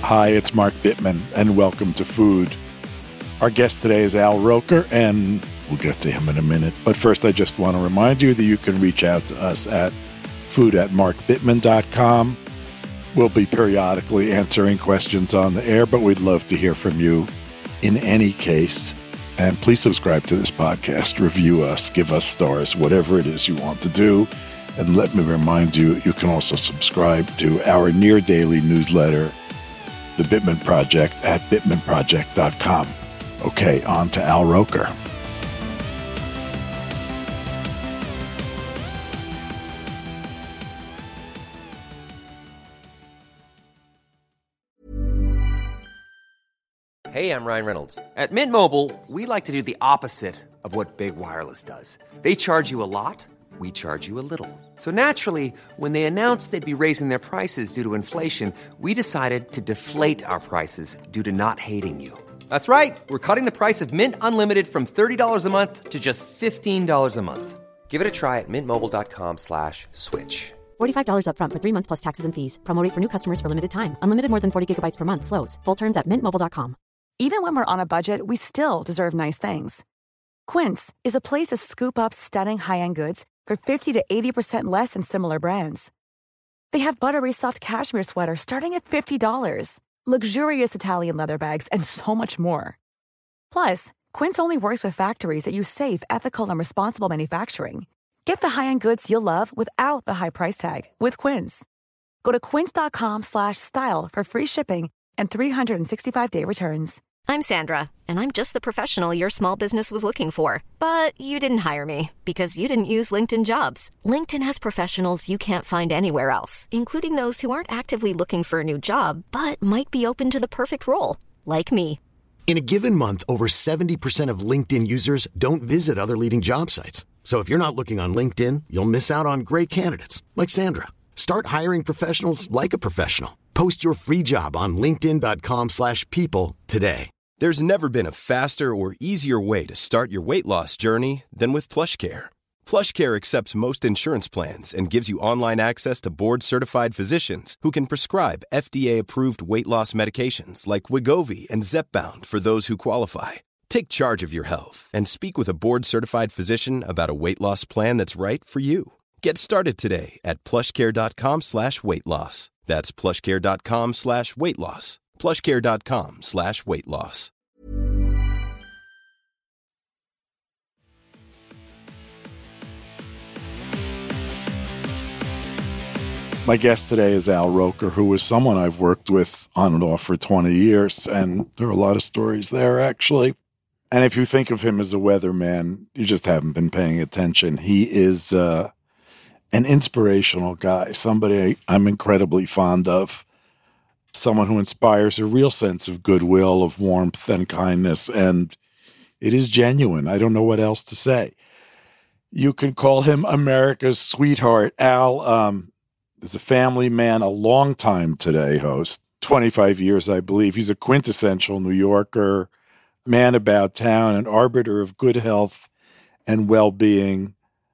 Hi, it's Mark Bittman, and welcome to Food. Our guest today is Al Roker, and we'll get to him in a minute. But first, I just want to remind you that you can reach out to us at food@markbittman.com. We'll be periodically answering questions on the air, but we'd love to hear from you in any case. And please subscribe to this podcast, review us, give us stars, whatever it is you want to do. And let me remind you, you can also subscribe to our near-daily newsletter, The Bittman Project, at bittmanproject.com. Okay, on to Al Roker. Hey, I'm Ryan Reynolds. At Mint Mobile, we like to do the opposite of what Big Wireless does. They charge you a lot, we charge you a little. So naturally, when they announced they'd be raising their prices due to inflation, we decided to deflate our prices due to not hating you. That's right. We're cutting the price of Mint Unlimited from $30 a month to just $15 a month. Give it a try at mintmobile.com/switch. $45 up front for 3 months plus taxes and fees. Promo rate for new customers for limited time. Unlimited more than 40 gigabytes per month. Slows full terms at mintmobile.com. Even when we're on a budget, we still deserve nice things. Quince is a place to scoop up stunning high-end goods for 50 to 80% less than similar brands. They have buttery soft cashmere sweaters starting at $50, luxurious Italian leather bags, and so much more. Plus, Quince only works with factories that use safe, ethical, and responsible manufacturing. Get the high-end goods you'll love without the high price tag with Quince. Go to quince.com/style for free shipping and 365-day returns. I'm Sandra, and I'm just the professional your small business was looking for. But you didn't hire me because you didn't use LinkedIn Jobs. LinkedIn has professionals you can't find anywhere else, including those who aren't actively looking for a new job, but might be open to the perfect role, like me. In a given month, over 70% of LinkedIn users don't visit other leading job sites. So if you're not looking on LinkedIn, you'll miss out on great candidates like Sandra. Start hiring professionals like a professional. Post your free job on linkedin.com/people today. There's never been a faster or easier way to start your weight loss journey than with PlushCare. PlushCare accepts most insurance plans and gives you online access to board-certified physicians who can prescribe FDA-approved weight loss medications like Wegovy and Zepbound for those who qualify. Take charge of your health and speak with a board-certified physician about a weight loss plan that's right for you. Get started today at plushcare.com/weight loss. That's plushcare.com/weight loss. plushcare.com/weight loss. My guest today is Al Roker, who is someone I've worked with on and off for 20 years, and there are a lot of stories there, actually. And if you think of him as a weatherman, you just haven't been paying attention. He is an inspirational guy, somebody I'm incredibly fond of, someone who inspires a real sense of goodwill, of warmth and kindness, and it is genuine. I don't know what else to say. You can call him America's sweetheart. Al is a family man, a long-time Today host, 25 years, I believe. He's a quintessential New Yorker, man about town, an arbiter of good health and well-being,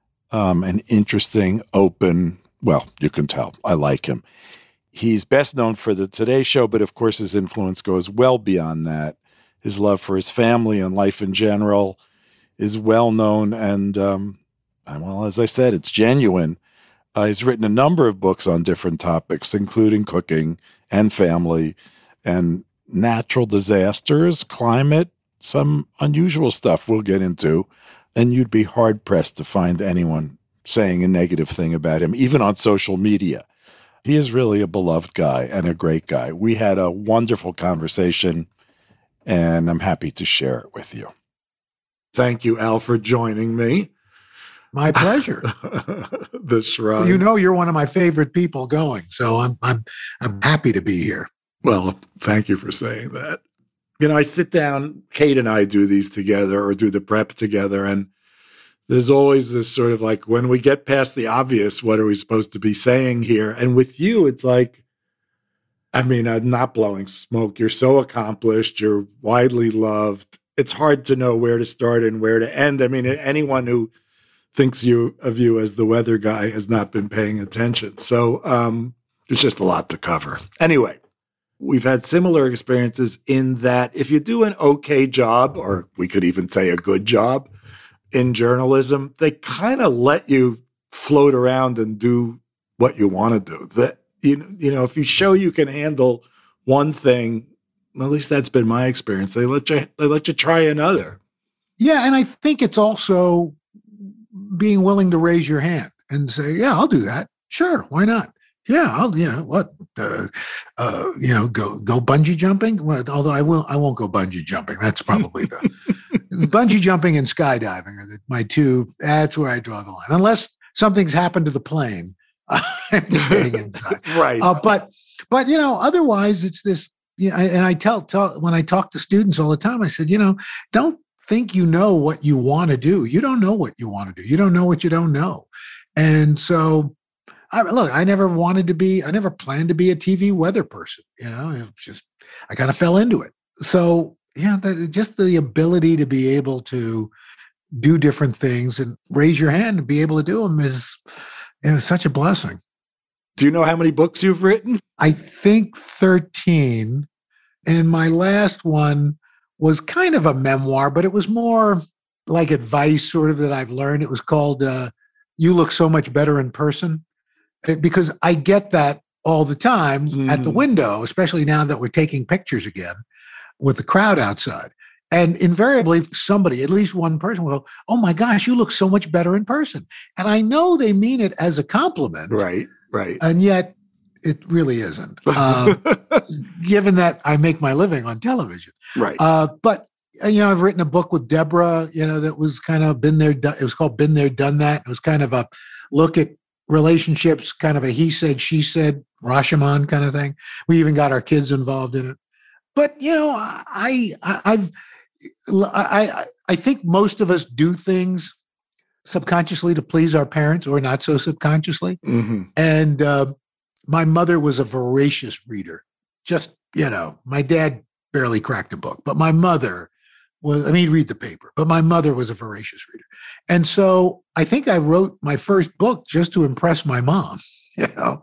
an interesting, open, well, you can tell, I like him. He's best known for the Today Show, but of course his influence goes well beyond that. His love for his family and life in general is well known, and, well, as I said, it's genuine. He's written a number of books on different topics, including cooking and family and natural disasters, climate, some unusual stuff we'll get into, and you'd be hard-pressed to find anyone saying a negative thing about him, even on social media. He is really a beloved guy and a great guy. We had a wonderful conversation, and I'm happy to share it with you. Thank you, Al, for joining me. My pleasure. The shrug. You know, you're one of my favorite people going, so I'm happy to be here. Well, thank you for saying that. You know, I sit down, Kate and I do these together or do the prep together, and there's always this sort of like, when we get past the obvious, what are we supposed to be saying here? And with you, it's like, I mean, I'm not blowing smoke. You're so accomplished. You're widely loved. It's hard to know where to start and where to end. I mean, anyone who thinks of you as the weather guy has not been paying attention. So there's just a lot to cover. Anyway, we've had similar experiences in that if you do an okay job, or we could even say a good job in journalism, they kind of let you float around and do what you want to do. That you know, if you show you can handle one thing, at least that's been my experience. They let you try another. Yeah, and I think it's also being willing to raise your hand and say, "Yeah, I'll do that. Sure, why not? Yeah, I'll. What? Go bungee jumping. Well, although I won't go bungee jumping. That's probably the bungee jumping and skydiving are my two. That's where I draw the line. Unless something's happened to the plane, I'm staying inside. Right. But otherwise it's this. Yeah, and I tell when I talk to students all the time, I said, don't think you know what you want to do. You don't know what you want to do. You don't know what you don't know. And so, I never planned to be a TV weather person. I kind of fell into it. So, just the ability to be able to do different things and raise your hand and be able to do them is such a blessing. Do you know how many books you've written? I think 13. And my last one was kind of a memoir, but it was more like advice sort of that I've learned. It was called You Look So Much Better in Person. Because I get that all the time at the window, especially now that we're taking pictures again with the crowd outside. And invariably somebody, at least one person will go, "Oh my gosh, you look so much better in person." And I know they mean it as a compliment. Right. And yet it really isn't, given that I make my living on television. Right. But, I've written a book with Deborah, that was kind of it was called Been There, Done That. It was kind of a look at relationships, kind of a he said, she said, Rashomon kind of thing. We even got our kids involved in it. But, I think most of us do things subconsciously to please our parents or not so subconsciously. Mm-hmm. And my mother was a voracious reader. Just, my dad barely cracked a book, but my mother he'd read the paper, but my mother was a voracious reader. And so I think I wrote my first book just to impress my mom, so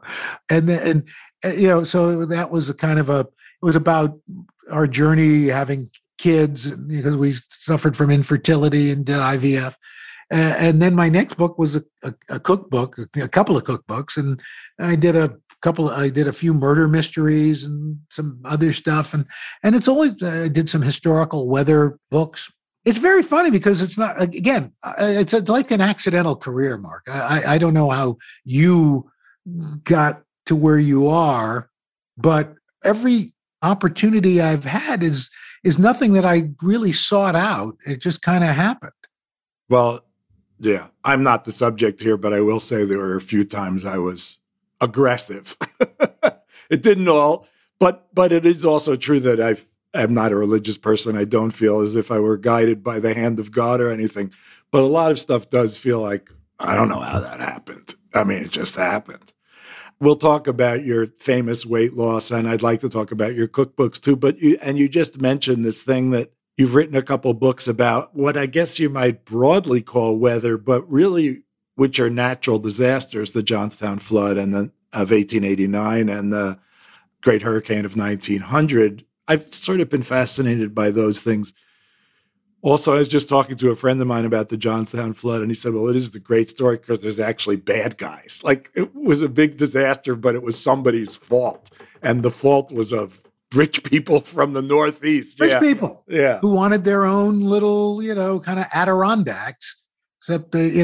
that was it was about our journey having kids because we suffered from infertility and did IVF. And then my next book was a cookbook, a couple of cookbooks. And I did a few murder mysteries and some other stuff. And it's always, I did some historical weather books. It's very funny because it's not, again, it's like an accidental career, Mark. I don't know how you got to where you are, but every opportunity I've had is nothing that I really sought out. It just kind of happened. Well, yeah, I'm not the subject here, but I will say there were a few times I was aggressive. It didn't all, but it is also true that I'm not a religious person. I don't feel as if I were guided by the hand of God or anything. But a lot of stuff does feel like, I don't know how that happened. I mean, it just happened. We'll talk about your famous weight loss, and I'd like to talk about your cookbooks too. But you just mentioned this thing that you've written a couple books about what I guess you might broadly call weather, but really which are natural disasters, the Johnstown flood of 1889 and the Great Hurricane of 1900. I've sort of been fascinated by those things. Also, I was just talking to a friend of mine about the Johnstown flood, and he said, well, it is the great story because there's actually bad guys. Like, it was a big disaster, but it was somebody's fault. And the fault was of rich people from the Northeast. Rich people. Yeah. Who wanted their own little, kind of Adirondacks, except, out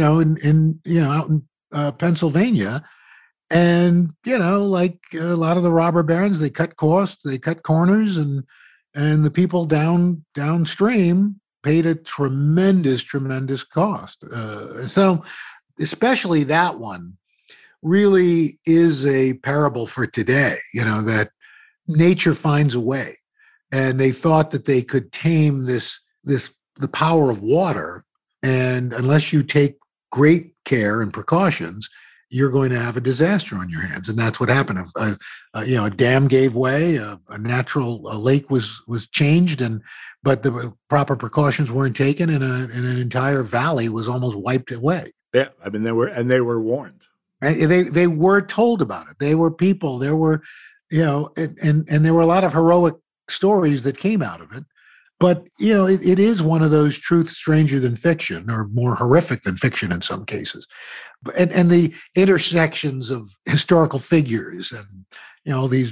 in Pennsylvania. And, like a lot of the robber barons, they cut costs, they cut corners, and the people downstream paid a tremendous cost. So especially that one really is a parable for today, that nature finds a way. And they thought that they could tame the power of water. And unless you take great care and precautions, you're going to have a disaster on your hands. And that's what happened. A dam gave way, a natural lake was changed, but the proper precautions weren't taken, and an entire valley was almost wiped away. Yeah, I mean, they were warned. Right? They were told about it. They were people. There were and there were a lot of heroic stories that came out of it. But, it is one of those truths stranger than fiction, or more horrific than fiction in some cases. And the intersections of historical figures and, these,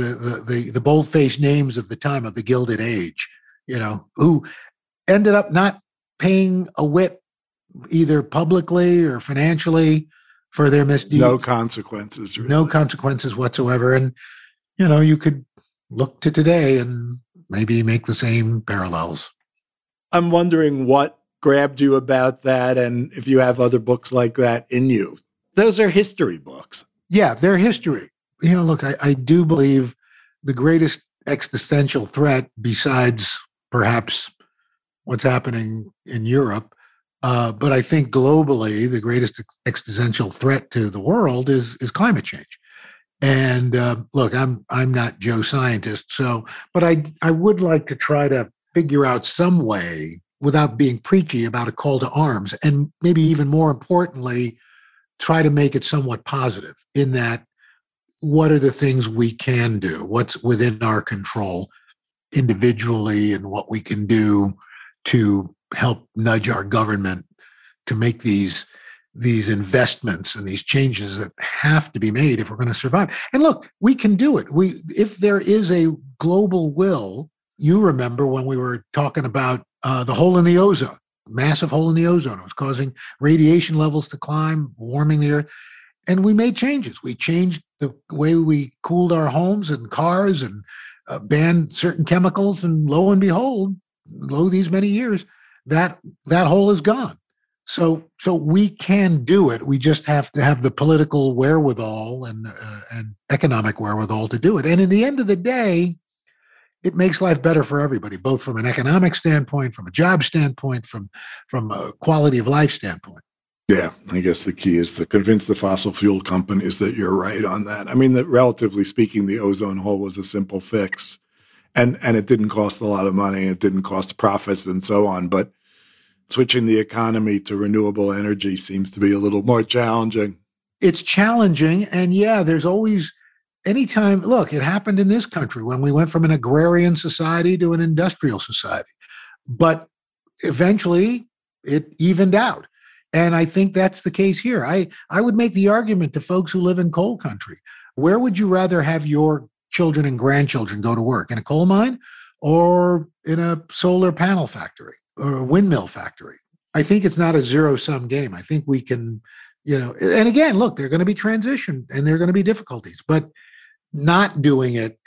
the bold-faced names of the time of the Gilded Age, who ended up not paying a whit either publicly or financially for their misdeeds. No consequences. Really. No consequences whatsoever. And, you could look to today and maybe make the same parallels. I'm wondering what grabbed you about that, and if you have other books like that in you. Those are history books. Yeah, they're history. Look, I do believe the greatest existential threat, besides perhaps what's happening in Europe, but I think globally the greatest existential threat to the world is climate change. And look, I'm not Joe Scientist, but I would like to try to figure out some way, without being preachy, about a call to arms, and maybe even more importantly, try to make it somewhat positive in that, what are the things we can do? What's within our control individually, and what we can do to help nudge our government to make these investments and these changes that have to be made if we're going to survive. And look, we can do it. If there is a global will, you remember when we were talking about the hole in the ozone, massive hole in the ozone. It was causing radiation levels to climb, warming the earth. And we made changes. We changed the way we cooled our homes and cars, and banned certain chemicals. And lo and behold, these many years, that hole is gone. So we can do it. We just have to have the political wherewithal and economic wherewithal to do it. And in the end of the day, it makes life better for everybody, both from an economic standpoint, from a job standpoint, from a quality of life standpoint. Yeah, I guess the key is to convince the fossil fuel companies that you're right on that. I mean, that relatively speaking, the ozone hole was a simple fix, and it didn't cost a lot of money. It didn't cost profits and so on. But switching the economy to renewable energy seems to be a little more challenging. It's challenging. And yeah, there's always, anytime, look, it happened in this country when we went from an agrarian society to an industrial society. But eventually it evened out. And I think that's the case here. I would make the argument to folks who live in coal country. Where would you rather have your children and grandchildren go to work? In a coal mine or in a solar panel factory or a windmill factory? I think it's not a zero-sum game. I think we can, and again, look, there are going to be transition and there are going to be difficulties, but not doing it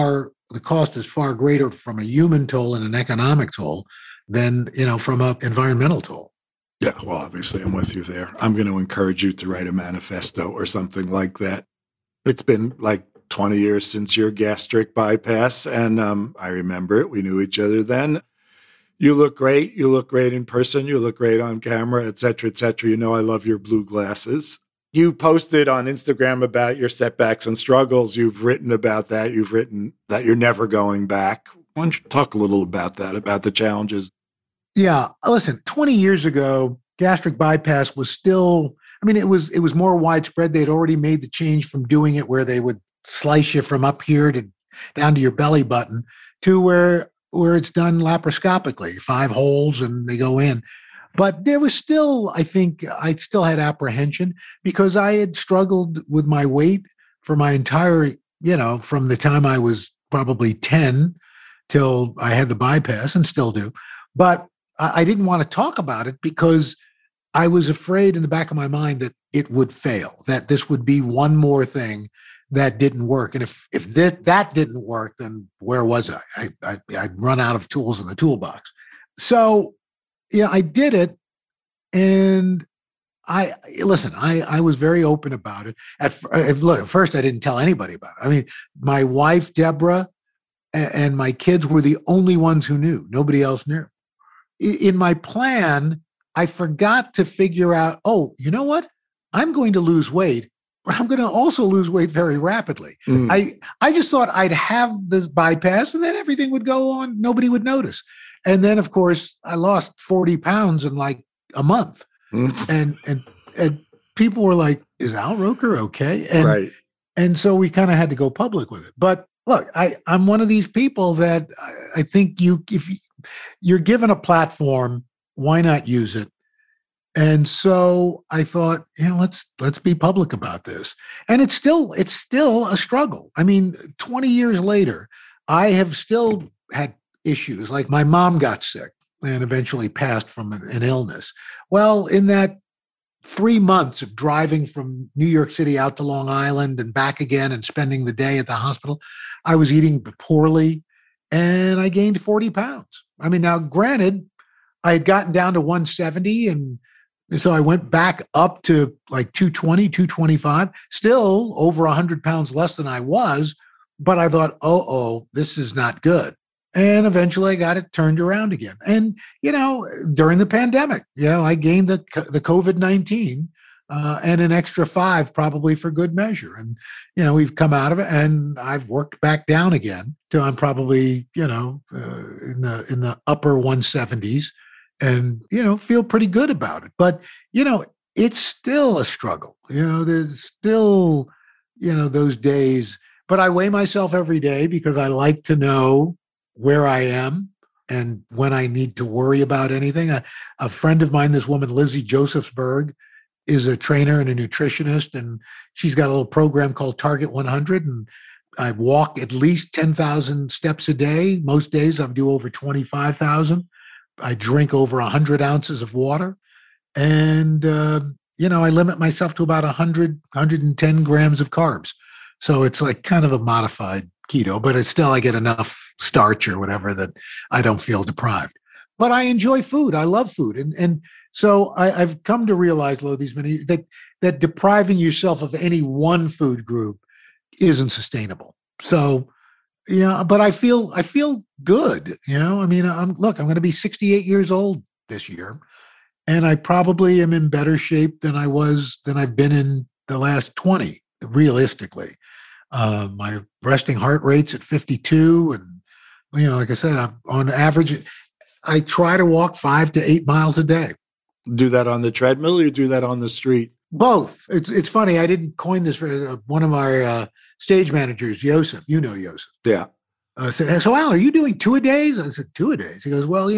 the cost is far greater from a human toll and an economic toll than, from an environmental toll. Yeah, well, obviously I'm with you there. I'm going to encourage you to write a manifesto or something like that. It's been like 20 years since your gastric bypass, and I remember it. We knew each other then. You look great. You look great in person. You look great on camera, et cetera, et cetera. I love your blue glasses. You posted on Instagram about your setbacks and struggles. You've written about that. You've written that you're never going back. Why don't you talk a little about that, about the challenges? Yeah. Listen, 20 years ago, gastric bypass was still, it was more widespread. They'd already made the change from doing it where they would slice you from up here to down to your belly button to where it's done laparoscopically, 5 holes and they go in. But there was still, I think I still had apprehension because I had struggled with my weight for my entire, from the time I was probably 10 till I had the bypass, and still do. But I didn't want to talk about it because I was afraid in the back of my mind that it would fail, that this would be one more thing that didn't work. And if that didn't work, then where was I? I'd run out of tools in the toolbox. So, I did it. And I was very open about it. At first, I didn't tell anybody about it. My wife, Deborah, and my kids were the only ones who knew. Nobody else knew. In my plan, I forgot to figure out, you know what? I'm going to lose weight, but I'm going to also lose weight very rapidly. I just thought I'd have this bypass and then everything would go on. Nobody would notice. And then, of course, I lost 40 pounds in like a month. And people were like, is Al Roker okay? And, right. And so we kind of had to go public with it. But look, I'm one of these people that I think if you're given a platform, why not use it? And so I thought, let's be public about this. And it's still a struggle. I mean, 20 years later, I have still had issues. Like my mom got sick and eventually passed from an illness. Well, in that 3 months of driving from New York City out to Long Island and back again and spending the day at the hospital, I was eating poorly and I gained 40 pounds. I mean, now granted, I had gotten down to 170 and so I went back up to like 220, 225, still over 100 pounds less than I was. But I thought, this is not good. And eventually I got it turned around again. And, during the pandemic, I gained the COVID-19 and an extra 5 probably for good measure. And, we've come out of it and I've worked back down again till I'm probably, in the upper 170s. And, feel pretty good about it. But, it's still a struggle. There's still, those days. But I weigh myself every day because I like to know where I am and when I need to worry about anything. A friend of mine, this woman, Lizzie Josephsberg, is a trainer and a nutritionist. And she's got a little program called Target 100. And I walk at least 10,000 steps a day. Most days I do over 25,000. I drink over 100 ounces of water. And, I limit myself to about 110 grams of carbs. So it's like kind of a modified keto, but it's still, I get enough starch or whatever that I don't feel deprived. But I enjoy food. I love food. And so I've come to realize, that depriving yourself of any one food group isn't sustainable. So, but I feel good. I mean, I'm going to be 68 years old this year, and I probably am in better shape than I've been in the last 20, realistically. My resting heart rate's at 52. And, like I said, on average, I try to walk 5 to 8 miles a day. Do that on the treadmill or you do that on the street? Both. It's funny. I didn't coin this for one of my stage managers, Yosef. Yosef. Yeah. I said, so Al, are you doing 2 a days? I said, 2 a days. He goes, well,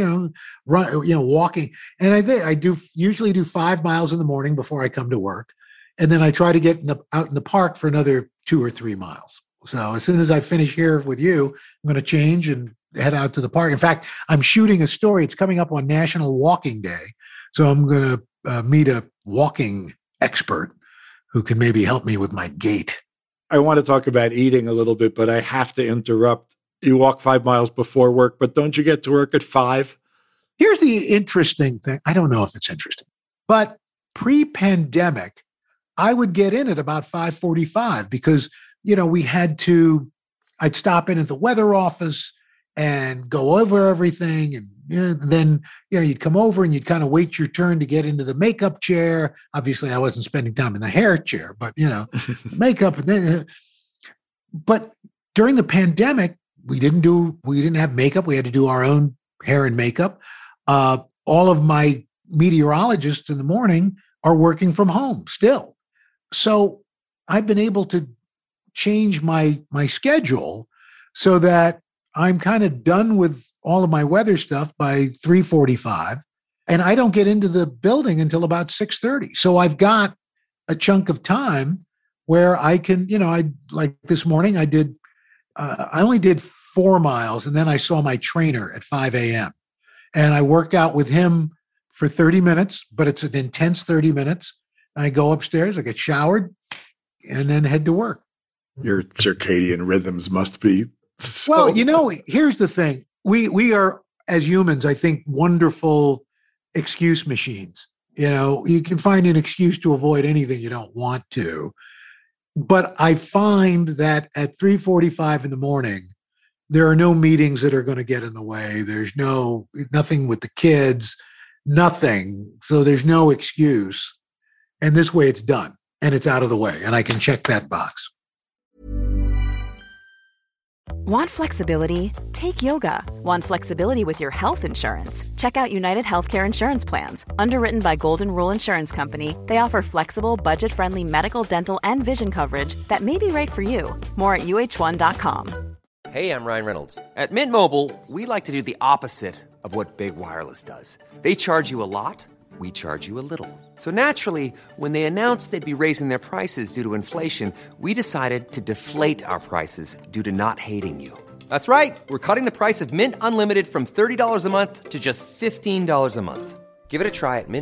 walking. And I usually do 5 miles in the morning before I come to work. And then I try to get out in the park for another 2 or 3 miles. So as soon as I finish here with you, I'm going to change and head out to the park. In fact, I'm shooting a story. It's coming up on National Walking Day. So I'm going to meet a walking expert who can maybe help me with my gait. I want to talk about eating a little bit, but I have to interrupt. You walk 5 miles before work, but don't you get to work at 5? Here's the interesting thing. I don't know if it's interesting, but pre-pandemic, I would get in at about 5:45 because, I'd stop in at the weather office and go over everything. And then, you'd come over and you'd kind of wait your turn to get into the makeup chair. Obviously, I wasn't spending time in the hair chair, but, makeup. And then, but during the pandemic, we didn't have makeup. We had to do our own hair and makeup. All of my meteorologists in the morning are working from home still. So I've been able to change my schedule so that I'm kind of done with all of my weather stuff by 3:45, and I don't get into the building until about 6:30. So I've got a chunk of time where I can, like this morning I only did 4 miles, and then I saw my trainer at 5 a.m. and I work out with him for 30 minutes, but it's an intense 30 minutes. I go upstairs, I get showered, and then head to work. Your circadian rhythms must be so... Well, here's the thing. We are, as humans, I think, wonderful excuse machines. You can find an excuse to avoid anything you don't want to. But I find that at 3:45 in the morning, there are no meetings that are going to get in the way. There's nothing with the kids, nothing. So there's no excuse. And this way it's done and it's out of the way and I can check that box. Want flexibility? Take yoga. Want flexibility with your health insurance? Check out United Healthcare Insurance Plans. Underwritten by Golden Rule Insurance Company, they offer flexible, budget-friendly medical, dental, and vision coverage that may be right for you. More at uh1.com. Hey, I'm Ryan Reynolds. At Mint Mobile, we like to do the opposite of what Big Wireless does. They charge you a lot. We charge you a little. So naturally, when they announced they'd be raising their prices due to inflation, we decided to deflate our prices due to not hating you. That's right. We're cutting the price of Mint Unlimited from $30 a month to just $15 a month. Give it a try at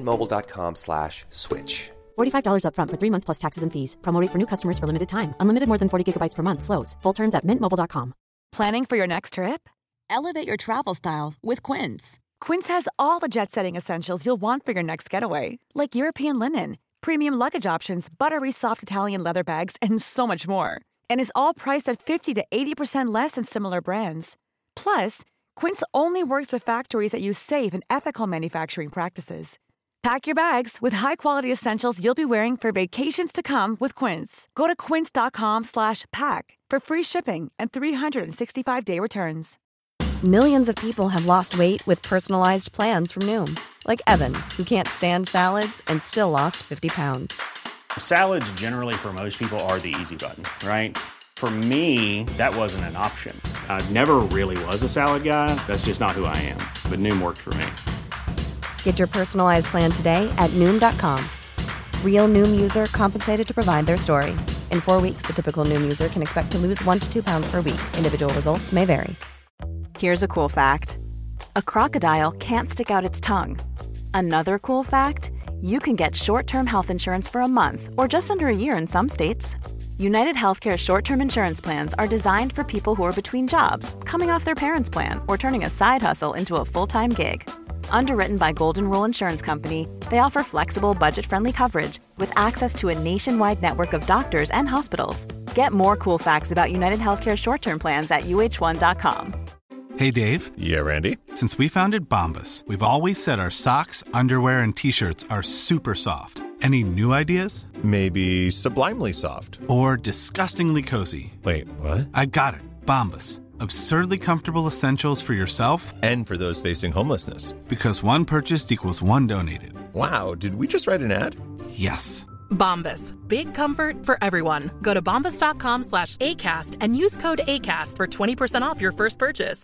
mintmobile.com/switch. $45 up front for 3 months plus taxes and fees. Promo rate for new customers for limited time. Unlimited more than 40 gigabytes per month. Slows full terms at mintmobile.com. Planning for your next trip? Elevate your travel style with Quince. Quince has all the jet-setting essentials you'll want for your next getaway, like European linen, premium luggage options, buttery soft Italian leather bags, and so much more. And is all priced at 50 to 80% less than similar brands. Plus, Quince only works with factories that use safe and ethical manufacturing practices. Pack your bags with high-quality essentials you'll be wearing for vacations to come with Quince. Go to quince.com/pack for free shipping and 365-day returns. Millions of people have lost weight with personalized plans from Noom. Like Evan, who can't stand salads and still lost 50 pounds. Salads generally for most people are the easy button, right? For me, that wasn't an option. I never really was a salad guy. That's just not who I am. But Noom worked for me. Get your personalized plan today at Noom.com. Real Noom user compensated to provide their story. In 4 weeks, the typical Noom user can expect to lose 1 to 2 pounds per week. Individual results may vary. Here's a cool fact. A crocodile can't stick out its tongue. Another cool fact, you can get short-term health insurance for a month or just under a year in some states. United Healthcare short-term insurance plans are designed for people who are between jobs, coming off their parents' plan, or turning a side hustle into a full-time gig. Underwritten by Golden Rule Insurance Company, they offer flexible, budget-friendly coverage with access to a nationwide network of doctors and hospitals. Get more cool facts about United Healthcare short-term plans at uh1.com. Hey, Dave. Yeah, Randy. Since we founded Bombas, we've always said our socks, underwear, and T-shirts are super soft. Any new ideas? Maybe sublimely soft. Or disgustingly cozy. Wait, what? I got it. Bombas. Absurdly comfortable essentials for yourself and for those facing homelessness. Because one purchased equals one donated. Wow, did we just write an ad? Yes. Bombas. Big comfort for everyone. Go to bombas.com/ACAST and use code ACAST for 20% off your first purchase.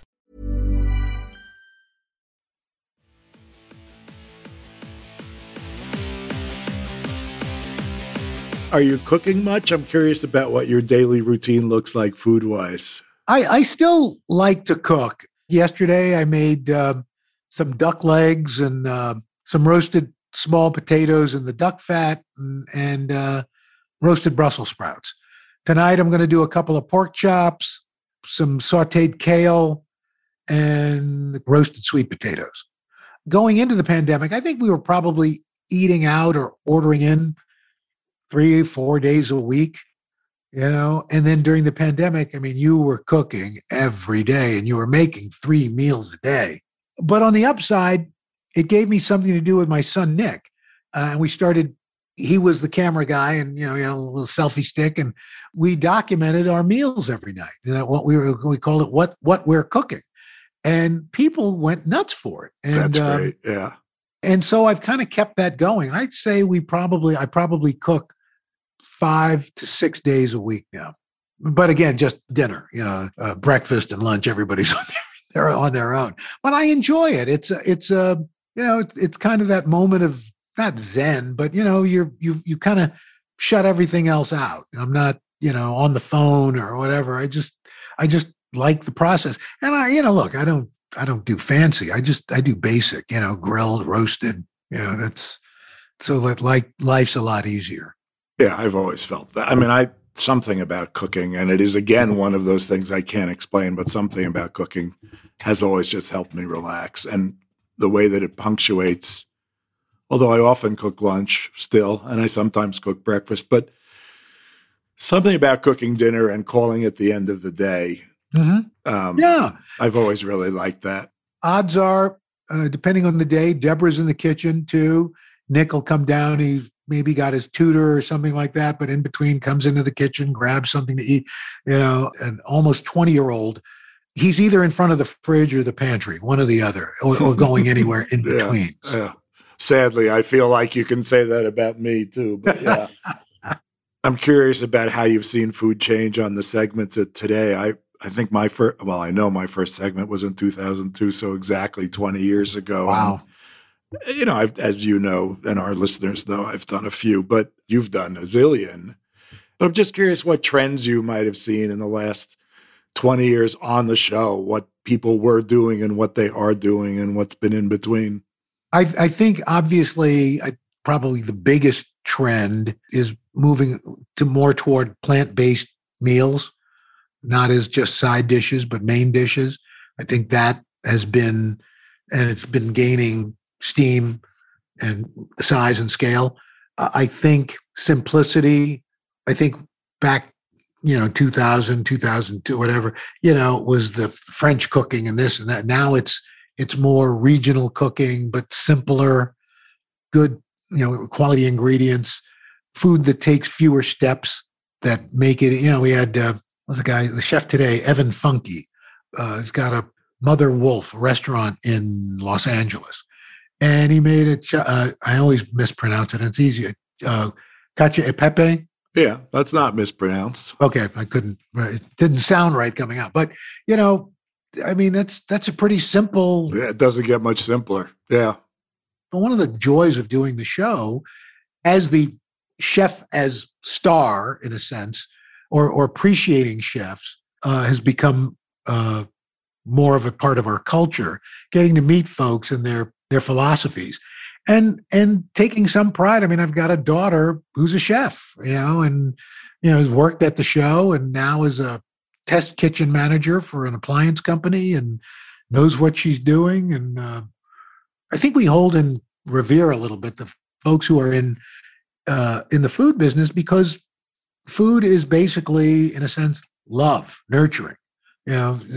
Are you cooking much? I'm curious about what your daily routine looks like food-wise. I still like to cook. Yesterday, I made some duck legs and some roasted small potatoes in the duck fat and roasted Brussels sprouts. Tonight, I'm going to do a couple of pork chops, some sauteed kale, and roasted sweet potatoes. Going into the pandemic, I think we were probably eating out or ordering in 3-4 days a week. And then during the pandemic, I mean, you were cooking every day and you were making 3 meals a day. But on the upside, it gave me something to do with my son, Nick. And he was the camera guy and, he had a little selfie stick and we documented our meals every night. What we called it, what we're cooking. And people went nuts for it. And, that's great. Yeah. And so I've kind of kept that going. I'd say I probably cook 5 to 6 days a week now. But again, just dinner, breakfast and lunch, everybody's on their own. But I enjoy it. It's kind of that moment of not zen, but you kind of shut everything else out. I'm not, on the phone or whatever. I just like the process. And I don't do fancy. I do basic, grilled, roasted, that's so like life's a lot easier. Yeah, I've always felt that. I mean, something about cooking, and it is, again, one of those things I can't explain, but something about cooking has always just helped me relax. And the way that it punctuates, although I often cook lunch still, and I sometimes cook breakfast, but something about cooking dinner and calling it the end of the day. Mm-hmm. I've always really liked that. Odds are, depending on the day, Deborah's in the kitchen too. Nick will come down. He maybe got his tutor or something like that, but in between comes into the kitchen, grabs something to eat, an almost 20-year-old, he's either in front of the fridge or the pantry, one or the other, or going anywhere in between. Yeah. Sadly, I feel like you can say that about me too, but yeah. I'm curious about how you've seen food change on the segments of today. I think I know my first segment was in 2002, so exactly 20 years ago. Wow. And, as you know, and our listeners know, I've done a few, but you've done a zillion. But I'm just curious what trends you might have seen in the last 20 years on the show, what people were doing and what they are doing and what's been in between. I think obviously probably the biggest trend is moving to more toward plant-based meals, not as just side dishes, but main dishes. I think that has been, and it's been gaining steam and size and scale. I think simplicity, I think back, 2000, 2002, whatever, was the French cooking and this and that. Now it's more regional cooking, but simpler, good, quality ingredients, food that takes fewer steps that make it, we had, the chef today, Evan Funke. He's got a Mother Wolf restaurant in Los Angeles. And he made I always mispronounce it, and it's easy. Cacio e pepe? Yeah, that's not mispronounced. Okay, it didn't sound right coming out. But, that's a pretty simple. Yeah, it doesn't get much simpler. Yeah. But one of the joys of doing the show, as the chef as star, in a sense, or appreciating chefs, has become more of a part of our culture, getting to meet folks and their philosophies and taking some pride. I mean, I've got a daughter who's a chef, and, has worked at the show and now is a test kitchen manager for an appliance company and knows what she's doing. And I think we hold in revere a little bit the folks who are in the food business, because food is basically, in a sense, love, nurturing. You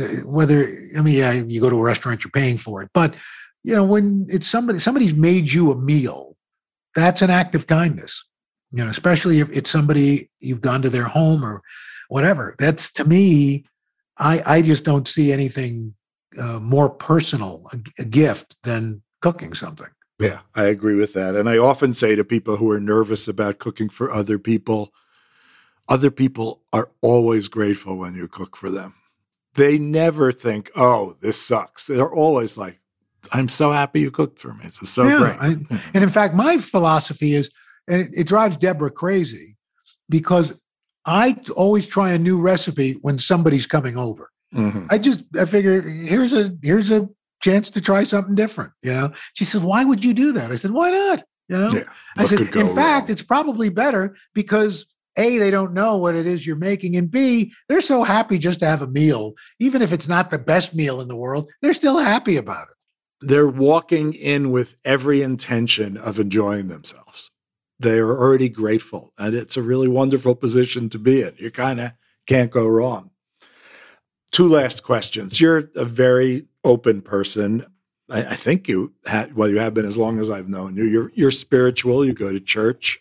go to a restaurant, you're paying for it. But, when it's somebody's made you a meal, that's an act of kindness, especially if it's somebody you've gone to their home or whatever. That's, to me, I just don't see anything more personal, a gift, than cooking something. Yeah, I agree with that. And I often say to people who are nervous about cooking for other people are always grateful when you cook for them. They never think, oh, this sucks. They're always like, I'm so happy you cooked for me. It's so great. And in fact, my philosophy is, and it drives Deborah crazy, because I always try a new recipe when somebody's coming over. Mm-hmm. I figure here's a chance to try something different. She says, why would you do that? I said, why not? Yeah, I said, in fact, it's probably better because A, they don't know what it is you're making, and B, they're so happy just to have a meal. Even if it's not the best meal in the world, they're still happy about it. They're walking in with every intention of enjoying themselves. They are already grateful, and it's a really wonderful position to be in. You kind of can't go wrong. 2 last questions. You're a very open person. I think you have been as long as I've known you. You're spiritual. You go to church.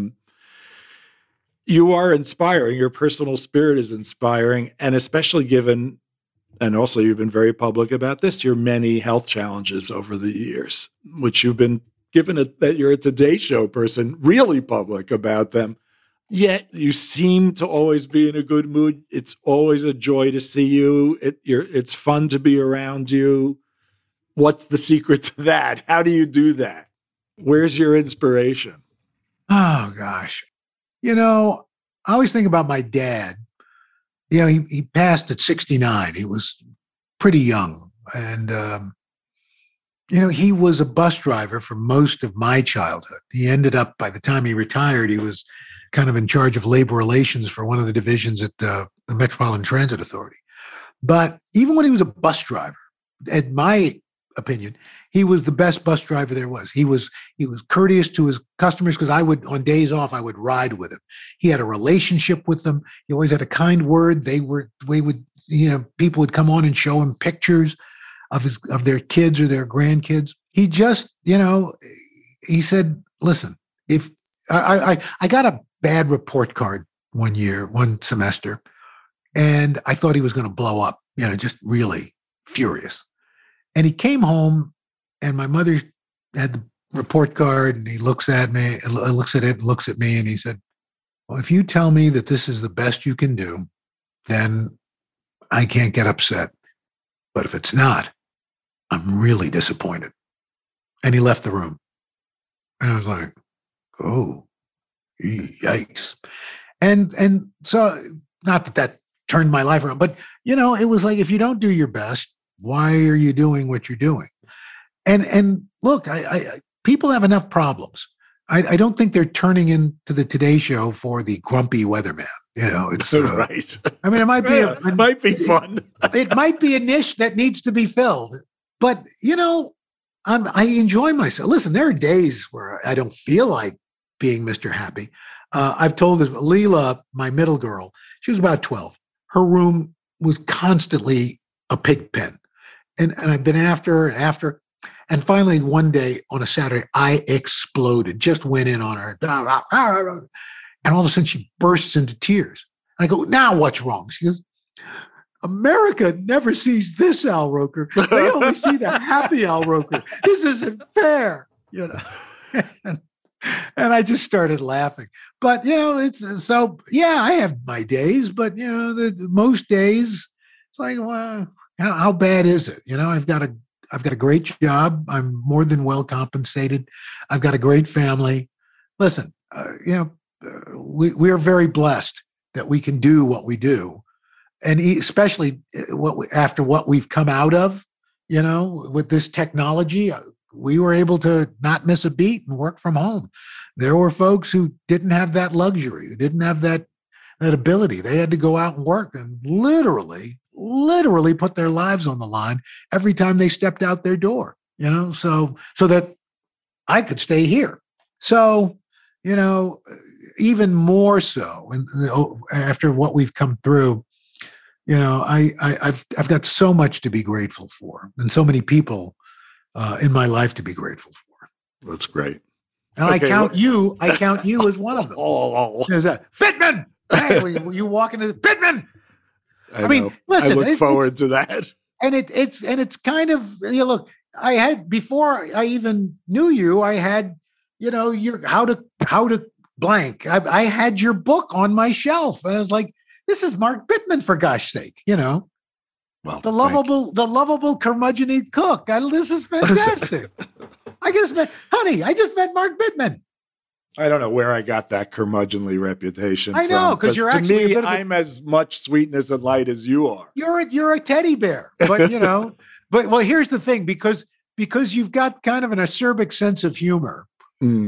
You are inspiring. Your personal spirit is inspiring, and especially given, and also you've been very public about this, your many health challenges over the years, which you've been given that you're a Today Show person, really public about them. Yet you seem to always be in a good mood. It's always a joy to see you. It's fun to be around you. What's the secret to that? How do you do that? Where's your inspiration? Oh, gosh. I always think about my dad. He passed at 69. He was pretty young. And, he was a bus driver for most of my childhood. He ended up, by the time he retired, he was kind of in charge of labor relations for one of the divisions at the Metropolitan Transit Authority. But even when he was a bus driver, in my opinion, he was the best bus driver there was. He was courteous to his customers, because on days off, I would ride with him. He had a relationship with them. He always had a kind word. People would come on and show him pictures of their kids or their grandkids. He just, he said, listen, if I got a bad report card one semester, and I thought he was going to blow up, just really furious. And he came home, and my mother had the report card, and he looks at me, looks at it, and looks at me, and he said, well, if you tell me that this is the best you can do, then I can't get upset. But if it's not, I'm really disappointed. And he left the room. And I was like, oh, yikes. And so, not that turned my life around, but, it was like, if you don't do your best, why are you doing what you're doing? And look, people have enough problems. I don't think they're turning into the Today Show for the grumpy weatherman. It's right. I mean, it might be it might be fun. It might be a niche that needs to be filled. But I enjoy myself. Listen, there are days where I don't feel like being Mr. Happy. I've told this. Leela, my middle girl, she was about 12. Her room was constantly a pig pen, and I've been after her. And finally, one day on a Saturday, I exploded, just went in on her. And all of a sudden, she bursts into tears. And I go, now what's wrong? She goes, America never sees this Al Roker. They only see the happy Al Roker. This isn't fair. And I just started laughing. But, it's so, yeah, I have my days. But, most days, it's like, well, how bad is it? I've got a great job. I'm more than well compensated. I've got a great family. Listen, we are very blessed that we can do what we do, and especially after what we've come out of. With this technology, we were able to not miss a beat and work from home. There were folks who didn't have that luxury, who didn't have that ability. They had to go out and work and literally put their lives on the line every time they stepped out their door, so that I could stay here. So, even more so, and after what we've come through, I've got so much to be grateful for, and so many people in my life to be grateful for. That's great. And okay, I count you as one of them. There's that Pittman. Hey, you walk into Pittman. I mean, listen. I look forward to that. And it's kind of, look, I had, before I even knew you, I had, your how to blank. I had your book on my shelf, and I was like, this is Mark Pittman, for gosh sake, Well, the lovable curmudgeon cook. This is fantastic. I just met Mark Pittman. I don't know where I got that curmudgeonly reputation. I know, because you're actually, to me, I'm as much sweetness and light as you are. You're a teddy bear, but but here's the thing, because you've got kind of an acerbic sense of humor. You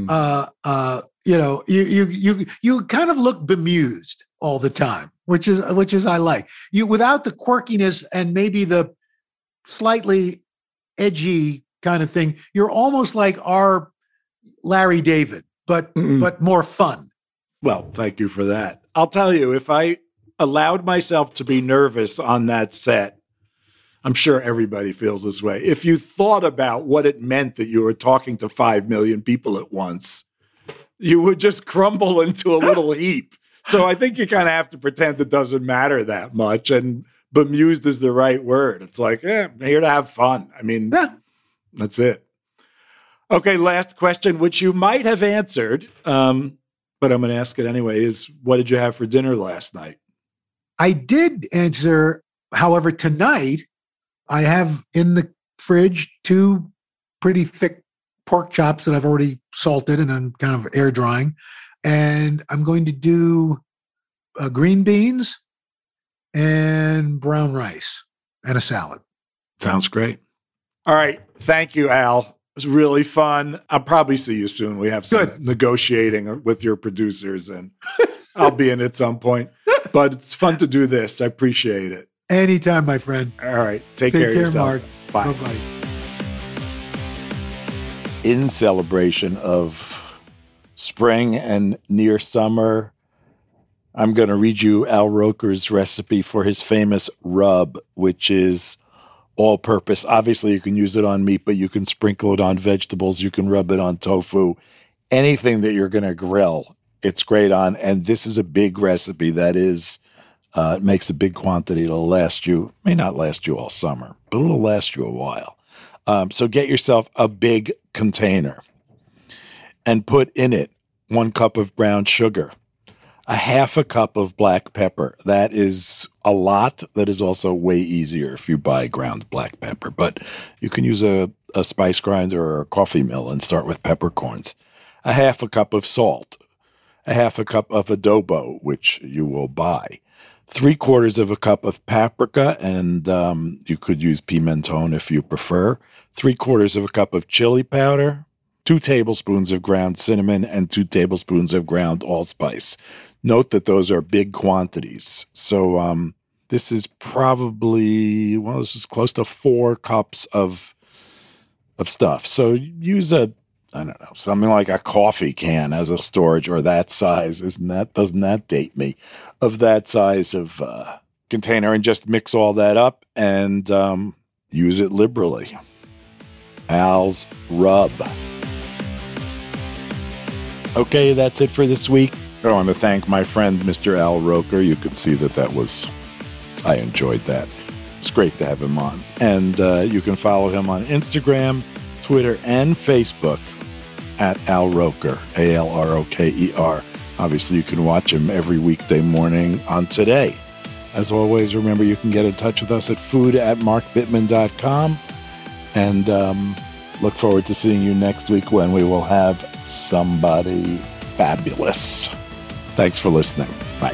kind of look bemused all the time, which is I like you, without the quirkiness and maybe the slightly edgy kind of thing. You're almost like our Larry David, but more fun. Well, thank you for that. I'll tell you, if I allowed myself to be nervous on that set, I'm sure everybody feels this way. If you thought about what it meant that you were talking to 5 million people at once, you would just crumble into a little heap. So I think you kind of have to pretend it doesn't matter that much. And bemused is the right word. It's like, I'm here to have fun. I mean, that's it. Okay, last question, which you might have answered, but I'm going to ask it anyway, is what did you have for dinner last night? I did answer. However, tonight I have in the fridge 2 pretty thick pork chops that I've already salted and I'm kind of air drying. And I'm going to do green beans and brown rice and a salad. Sounds great. All right. Thank you, Al. It was really fun. I'll probably see you soon. We have some negotiating with your producers, and I'll be in at some point. But it's fun to do this. I appreciate it. Anytime, my friend. All right. Take care of yourself. Mark. Bye. Bye-bye. In celebration of spring and near summer, I'm going to read you Al Roker's recipe for his famous rub, which is all-purpose. Obviously, you can use it on meat, but you can sprinkle it on vegetables. You can rub it on tofu. anything that you're going to grill, it's great on. And this is a big recipe that is, it makes a big quantity. It'll last you, may not last you all summer, but it'll last you a while. So get yourself a big container and put in it 1 cup of brown sugar, a half a cup of black pepper. That is a lot. That is also way easier if you buy ground black pepper, but you can use a spice grinder or a coffee mill and start with peppercorns. A half a cup of salt, a half a cup of adobo, which you will buy, 3/4 of a cup of paprika, and you could use pimentone if you prefer, 3/4 of a cup of chili powder, 2 tablespoons of ground cinnamon, and 2 tablespoons of ground allspice. Note that those are big quantities. So this is probably, this is close to 4 cups of stuff. So use something like a coffee can as a storage, or that size. Doesn't that date me? Of that size of container, and just mix all that up and use it liberally. Al's Rub. Okay, that's it for this week. I want to thank my friend, Mr. Al Roker. You could see I enjoyed that. It's great to have him on. And you can follow him on Instagram, Twitter, and Facebook at Al Roker, ALROKER. Obviously, you can watch him every weekday morning on Today. As always, remember, you can get in touch with us at food@markbittman.com. And look forward to seeing you next week when we will have somebody fabulous. Thanks for listening. Bye.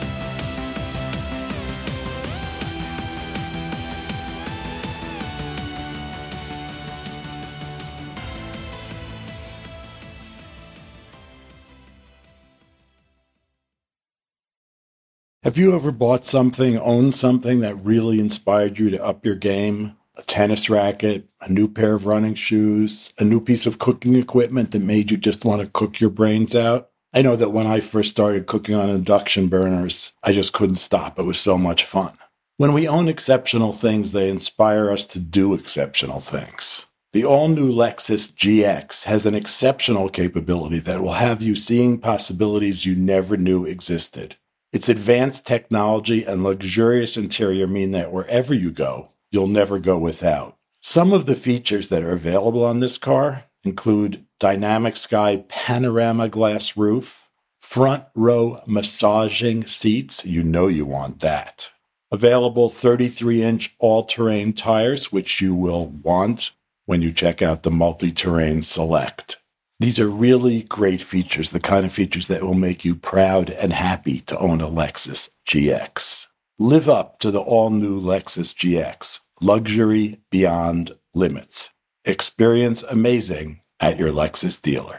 Have you ever bought something, owned something that really inspired you to up your game? A tennis racket, a new pair of running shoes, a new piece of cooking equipment that made you just want to cook your brains out? I know that when I first started cooking on induction burners, I just couldn't stop. It was so much fun. When we own exceptional things, they inspire us to do exceptional things. The all-new Lexus GX has an exceptional capability that will have you seeing possibilities you never knew existed. Its advanced technology and luxurious interior mean that wherever you go, you'll never go without. Some of the features that are available on this car include dynamic sky panorama glass roof, front row massaging seats, you know you want that. Available 33-inch all-terrain tires, which you will want when you check out the Multi-Terrain Select. These are really great features, the kind of features that will make you proud and happy to own a Lexus GX. Live up to the all-new Lexus GX. Luxury beyond limits. Experience amazing at your Lexus dealer.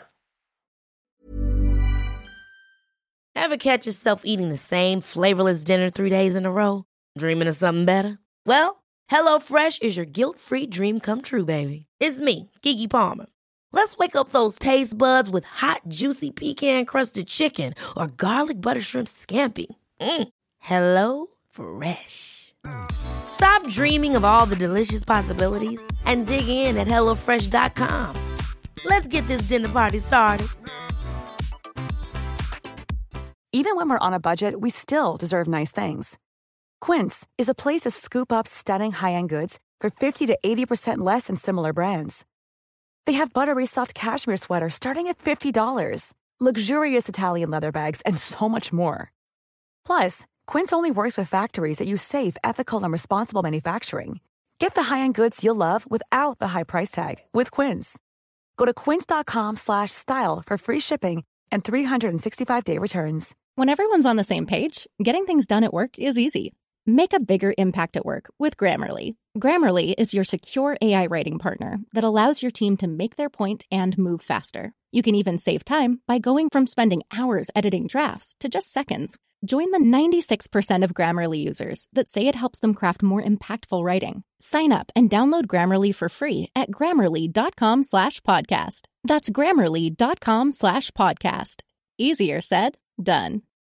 Ever catch yourself eating the same flavorless dinner 3 days in a row? Dreaming of something better? Well, HelloFresh is your guilt-free dream come true, baby. It's me, Keke Palmer. Let's wake up those taste buds with hot, juicy pecan-crusted chicken or garlic butter shrimp scampi. Hello Fresh. Stop dreaming of all the delicious possibilities and dig in at HelloFresh.com. Let's get this dinner party started. Even when we're on a budget, we still deserve nice things. Quince is a place to scoop up stunning high-end goods for 50 to 80% less than similar brands. They have buttery soft cashmere sweaters starting at $50, luxurious Italian leather bags, and so much more. Plus, Quince only works with factories that use safe, ethical, and responsible manufacturing. Get the high-end goods you'll love without the high price tag with Quince. Go to quince.com/style for free shipping and 365-day returns. When everyone's on the same page, getting things done at work is easy. Make a bigger impact at work with Grammarly. Grammarly is your secure AI writing partner that allows your team to make their point and move faster. You can even save time by going from spending hours editing drafts to just seconds. Join the 96% of Grammarly users that say it helps them craft more impactful writing. Sign up and download Grammarly for free at Grammarly.com/podcast. That's Grammarly.com/podcast. Easier said, done.